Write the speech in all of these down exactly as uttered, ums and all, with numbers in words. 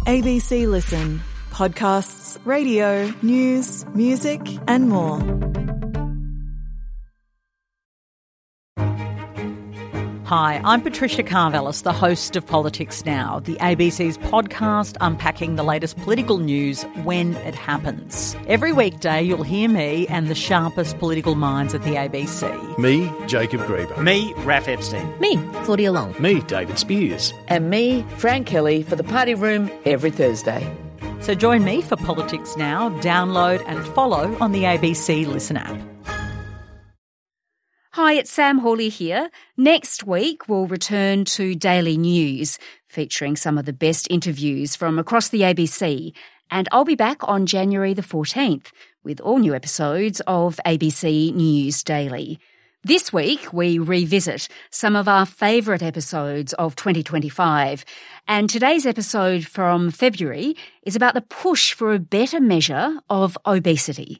A B C Listen. Podcasts, radio, news, music and more. Hi, I'm Patricia Karvelis, the host of Politics Now, the A B C's podcast unpacking the latest political news when it happens. Every weekday you'll hear me and the sharpest political minds at the A B C. Me, Jacob Grieber. Me, Raph Epstein. Me, Claudia Long. Me, David Spears. And me, Frank Kelly, for the Party Room every Thursday. So join me for Politics Now, download and follow on the A B C Listen app. Hi, it's Sam Hawley here. Next week, we'll return to Daily News, featuring some of the best interviews from across the A B C. And I'll be back on January the fourteenth with all new episodes of A B C News Daily. This week, we revisit some of our favourite episodes of twenty twenty-five. And today's episode from February is about the push for a better measure of obesity.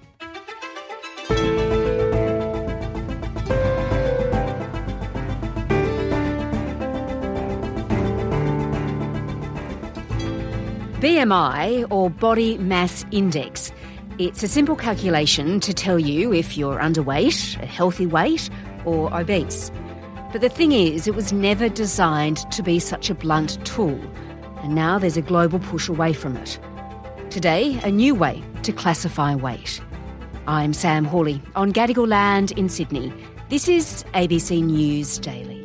B M I, or Body Mass Index. It's a simple calculation to tell you if you're underweight, a healthy weight, or obese. But the thing is, it was never designed to be such a blunt tool, and now there's a global push away from it. Today, a new way to classify weight. I'm Sam Hawley on Gadigal land in Sydney. This is A B C News Daily.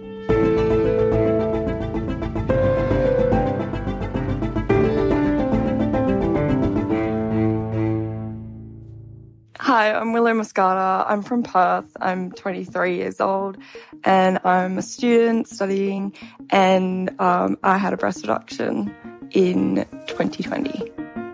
Hi, I'm Willow Muscata. I'm from Perth. I'm twenty-three years old and I'm a student studying, and um, I had a breast reduction in twenty twenty.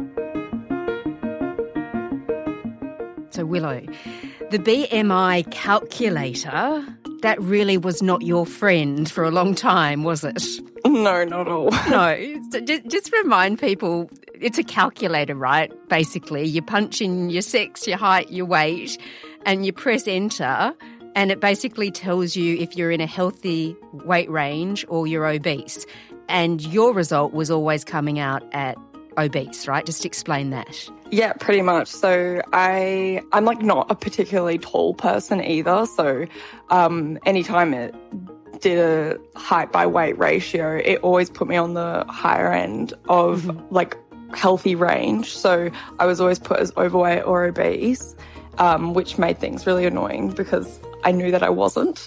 So Willow, the B M I calculator, that really was not your friend for a long time, was it? No, not at all. No, so just remind people, it's a calculator, right? Basically, you punch in your sex, your height, your weight, and you press enter, and it basically tells you if you're in a healthy weight range or you're obese. And your result was always coming out at obese, right? Just explain that. Yeah, pretty much. So I, I'm like not a particularly tall person either. So um, anytime it did a height by weight ratio, it always put me on the higher end of mm-hmm. like healthy range. So I was always put as overweight or obese, um, which made things really annoying because I knew that I wasn't.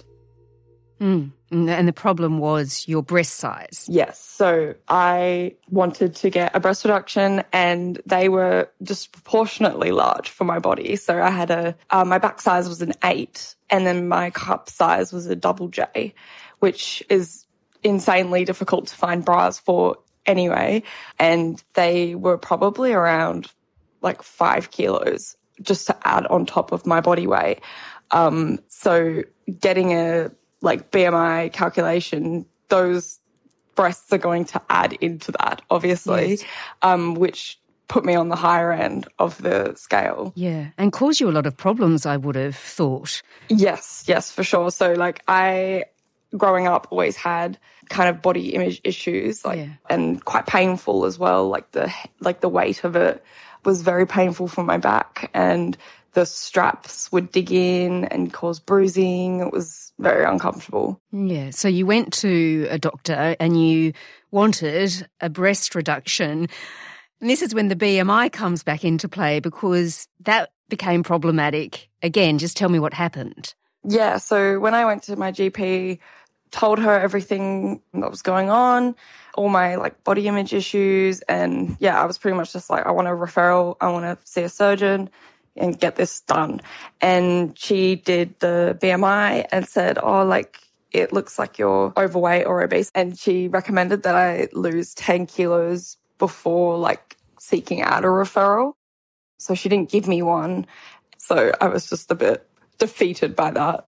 Mm. And the problem was your breast size. Yes. So I wanted to get a breast reduction and they were disproportionately large for my body. So I had a, uh, my back size was an eight and then my cup size was a double J, which is insanely difficult to find bras for anyway. And they were probably around like five kilos just to add on top of my body weight. Um, so getting a like B M I calculation, those breasts are going to add into that, obviously, yes. um, which put me on the higher end of the scale. Yeah, and cause you a lot of problems, I would have thought. Yes, yes, for sure. So, like, I, growing up, always had kind of body image issues, like, yeah. and quite painful as well. Like the like the weight of it was very painful for my back, and the straps would dig in and cause bruising. It was very uncomfortable. Yeah, so you went to a doctor and you wanted a breast reduction. And this is when the B M I comes back into play because that became problematic. Again, just tell me what happened. Yeah, so when I went to my G P, told her everything that was going on, all my like body image issues, and yeah, I was pretty much just like, I want a referral, I want to see a surgeon and get this done. And she did the B M I and said, oh, like, it looks like you're overweight or obese. And she recommended that I lose ten kilos before, like, seeking out a referral. So she didn't give me one. So I was just a bit defeated by that.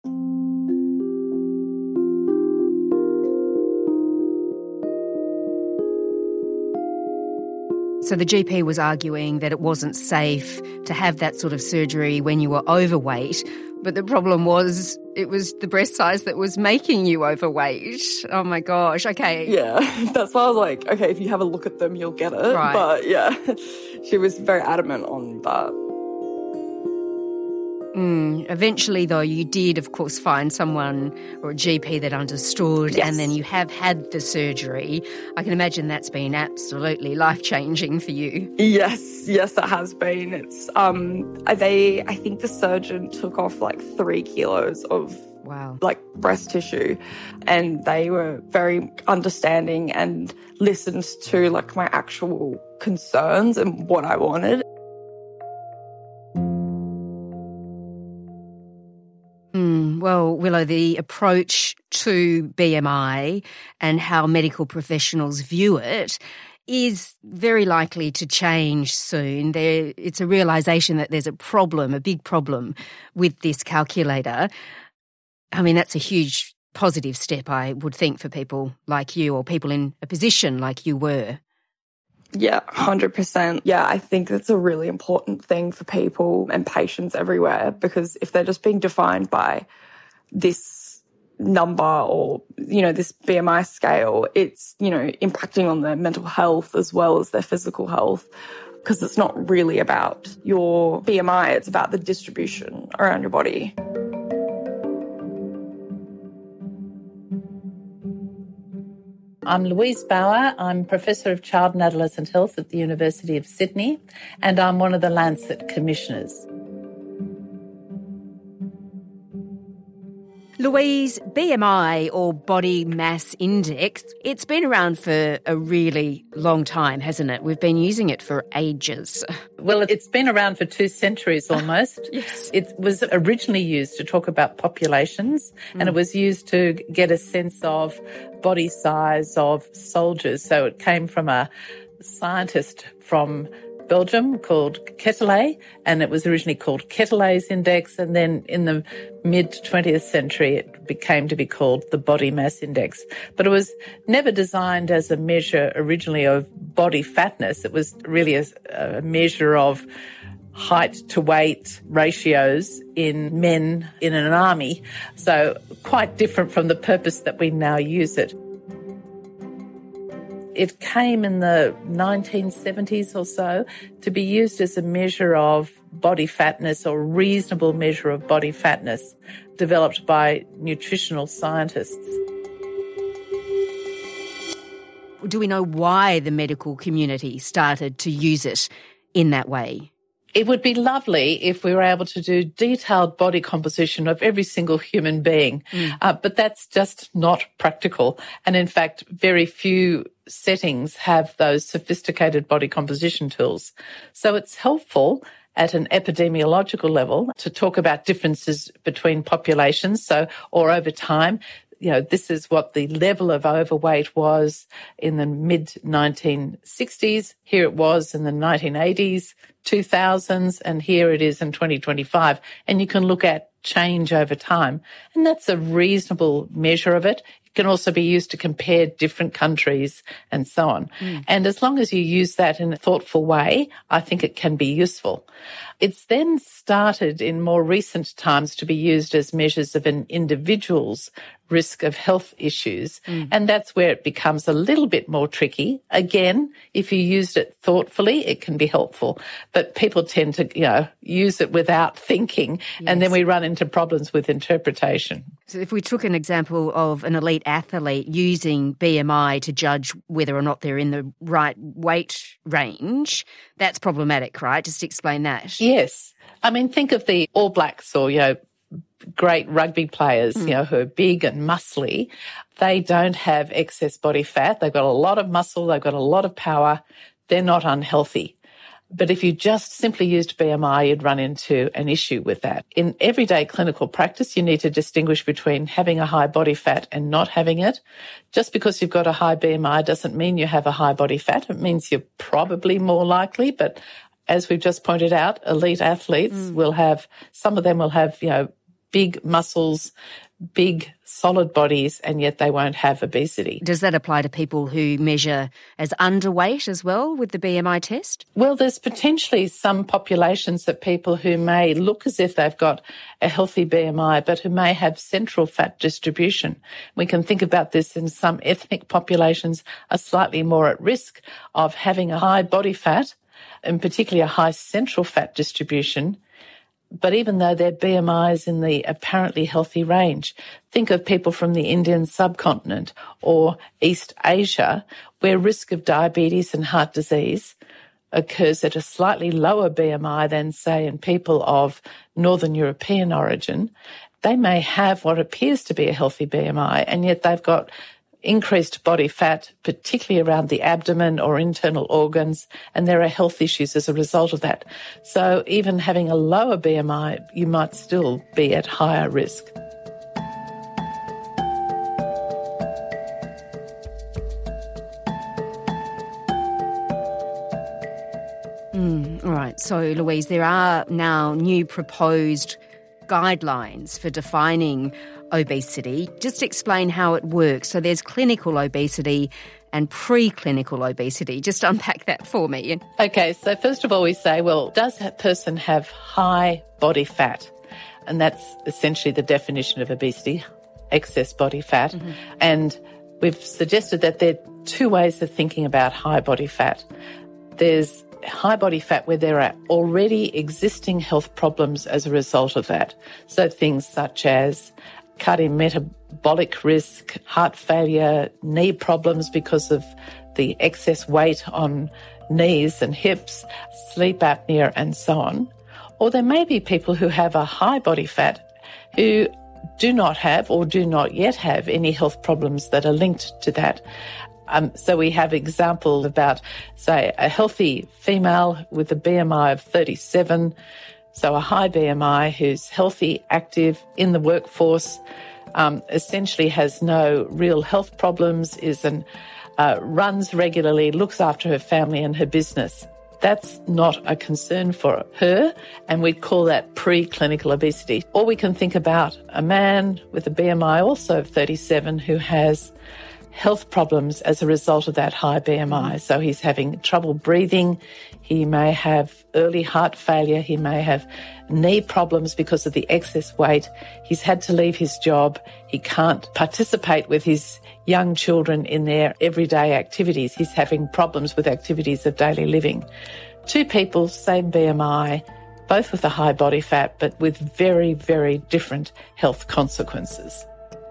So the G P was arguing that it wasn't safe to have that sort of surgery when you were overweight, but the problem was it was the breast size that was making you overweight. Oh my gosh. Okay. Yeah, that's why I was like, okay, if you have a look at them, you'll get it. Right. But yeah, she was very adamant on that. Mm, eventually, though, you did, of course, find someone or a G P that understood, Yes. and then you have had the surgery. I can imagine that's been absolutely life-changing for you. Yes, yes, it has been. It's um, they. I think the surgeon took off like three kilos of Wow. like breast tissue, and they were very understanding and listened to like my actual concerns and what I wanted. Mm, well, Willow, the approach to B M I and how medical professionals view it is very likely to change soon. There, it's a realisation that there's a problem, a big problem with this calculator. I mean, that's a huge positive step, I would think, for people like you or people in a position like you were. Yeah, one hundred percent. Yeah, I think that's a really important thing for people and patients everywhere, because if they're just being defined by this number or, you know, this B M I scale, it's, you know, impacting on their mental health as well as their physical health, because it's not really about your B M I, it's about the distribution around your body. I'm Louise Bauer. I'm Professor of Child and Adolescent Health at the University of Sydney, and I'm one of the Lancet Commissioners. Louise, B M I or body mass index, it's been around for a really long time, hasn't it? We've been using it for ages. Well, it's been around for two centuries almost. Yes. It was originally used to talk about populations, mm. and it was used to get a sense of body size of soldiers. So it came from a scientist from Belgium called Quetelet, and it was originally called Quetelet's Index, and then in the mid-twentieth century it became to be called the Body Mass Index. But it was never designed as a measure originally of body fatness. It was really a, a measure of height to weight ratios in men in an army, so quite different from the purpose that we now use it. It came in the nineteen seventies or so to be used as a measure of body fatness or reasonable measure of body fatness developed by nutritional scientists. Do we know why the medical community started to use it in that way? It would be lovely if we were able to do detailed body composition of every single human being, mm. uh, but that's just not practical. And in fact, very few settings have those sophisticated body composition tools. So it's helpful at an epidemiological level to talk about differences between populations, so or over time. You know, this is what the level of overweight was in the mid nineteen sixties. Here it was in the nineteen eighties, two thousands, and here it is in twenty twenty-five. And you can look at change over time. And that's a reasonable measure of it. It can also be used to compare different countries and so on. Mm. And as long as you use that in a thoughtful way, I think it can be useful. It's then started in more recent times to be used as measures of an individual's risk of health issues. Mm. And that's where it becomes a little bit more tricky. Again, if you used it thoughtfully, it can be helpful. But people tend to, you know, use it without thinking. Yes. And then we run into problems with interpretation. So if we took an example of an elite athlete using B M I to judge whether or not they're in the right weight range, that's problematic, right? Just explain that. Yes. I mean, think of the All Blacks or, you know, great rugby players, mm. you know, who are big and muscly. They don't have excess body fat. They've got a lot of muscle. They've got a lot of power. They're not unhealthy. But if you just simply used B M I, you'd run into an issue with that. In everyday clinical practice, you need to distinguish between having a high body fat and not having it. Just because you've got a high B M I doesn't mean you have a high body fat. It means you're probably more likely, but as we've just pointed out, elite athletes mm. will have, some of them will have, you know, big muscles, big, solid bodies, and yet they won't have obesity. Does that apply to people who measure as underweight as well with the B M I test? Well, there's potentially some populations of people who may look as if they've got a healthy B M I, but who may have central fat distribution. We can think about this in some ethnic populations are slightly more at risk of having a high body fat, and particularly a high central fat distribution. But even though their B M I is in the apparently healthy range, think of people from the Indian subcontinent or East Asia, where risk of diabetes and heart disease occurs at a slightly lower B M I than, say, in people of Northern European origin. They may have what appears to be a healthy B M I, and yet they've got increased body fat, particularly around the abdomen or internal organs, and there are health issues as a result of that. So even having a lower B M I, you might still be at higher risk. Mm, all right. So, Louise, there are now new proposed guidelines for defining obesity. Just explain how it works. So there's clinical obesity and preclinical obesity. Just unpack that for me. Okay, so first of all we say, well, does that person have high body fat? And that's essentially the definition of obesity, excess body fat. Mm-hmm. And we've suggested that there are two ways of thinking about high body fat. There's high body fat where there are already existing health problems as a result of that. So things such as cardiometabolic risk, heart failure, knee problems because of the excess weight on knees and hips, sleep apnea, and so on. Or there may be people who have a high body fat who do not have or do not yet have any health problems that are linked to that. Um, so we have examples about, say, a healthy female with a B M I of thirty-seven, so a high B M I who's healthy, active, in the workforce, um, essentially has no real health problems, is an, uh, runs regularly, looks after her family and her business. That's not a concern for her, and we'd call that preclinical obesity. Or we can think about a man with a B M I also of thirty-seven who has health problems as a result of that high B M I. So he's having trouble breathing, he may have early heart failure, he may have knee problems because of the excess weight, he's had to leave his job, he can't participate with his young children in their everyday activities, he's having problems with activities of daily living. Two people, same B M I, both with a high body fat, but with very, very different health consequences.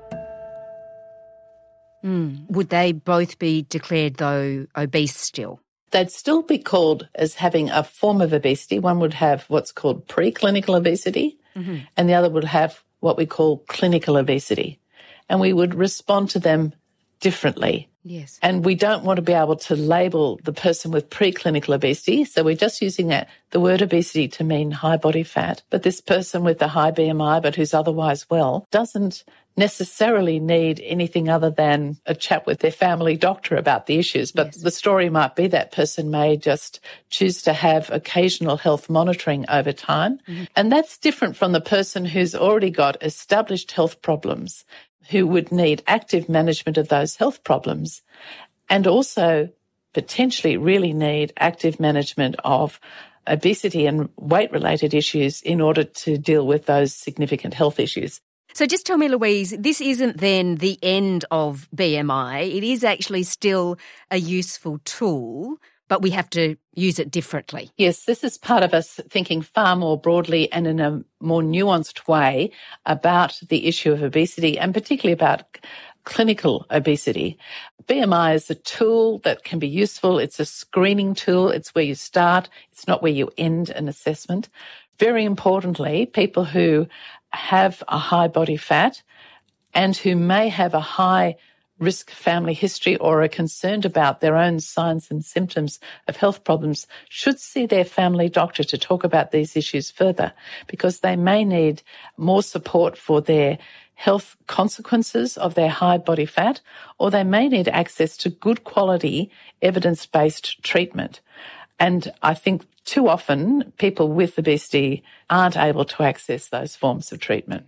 Mm. Would they both be declared, though, obese still? They'd still be called as having a form of obesity. One would have what's called preclinical obesity, mm-hmm. and the other would have what we call clinical obesity. And we would respond to them differently. Yes. And we don't want to be able to label the person with preclinical obesity, so we're just using that, the word obesity to mean high body fat. But this person with the high B M I but who's otherwise well doesn't necessarily need anything other than a chat with their family doctor about the issues. But yes. The story might be that person may just choose to have occasional health monitoring over time. Mm-hmm. And that's different from the person who's already got established health problems, who would need active management of those health problems, and also potentially really need active management of obesity and weight-related issues in order to deal with those significant health issues. So just tell me, Louise, this isn't then the end of B M I. It is actually still a useful tool, but we have to use it differently. Yes, this is part of us thinking far more broadly and in a more nuanced way about the issue of obesity, and particularly about clinical obesity. B M I is a tool that can be useful. It's a screening tool. It's where you start. It's not where you end an assessment. Very importantly, people who have a high body fat and who may have a high risk family history or are concerned about their own signs and symptoms of health problems should see their family doctor to talk about these issues further, because they may need more support for their health consequences of their high body fat, or they may need access to good quality evidence-based treatment. And I think too often people with obesity aren't able to access those forms of treatment.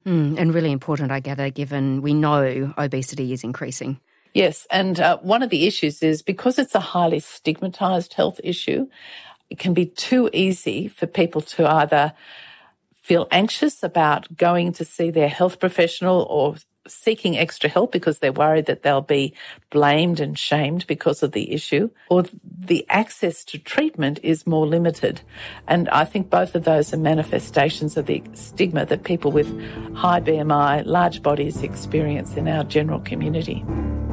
Mm, and really important, I gather, given we know obesity is increasing. Yes, and uh, one of the issues is because it's a highly stigmatised health issue, it can be too easy for people to either feel anxious about going to see their health professional or seeking extra help because they're worried that they'll be blamed and shamed because of the issue, or the access to treatment is more limited. And I think both of those are manifestations of the stigma that people with high B M I, large bodies experience in our general community.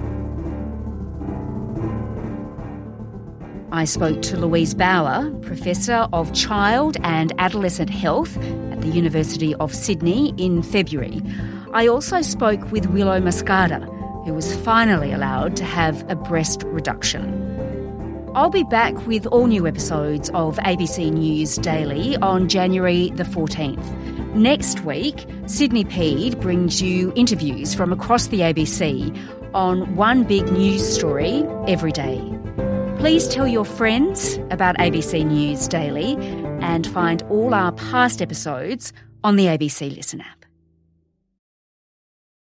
I spoke to Louise Bauer, Professor of Child and Adolescent Health at the University of Sydney, in February. I also spoke with Willow Muscada, who was finally allowed to have a breast reduction. I'll be back with all new episodes of A B C News Daily on January the fourteenth. Next week, Sydney Pede brings you interviews from across the A B C on one big news story every day. Please tell your friends about A B C News Daily and find all our past episodes on the A B C Listen app.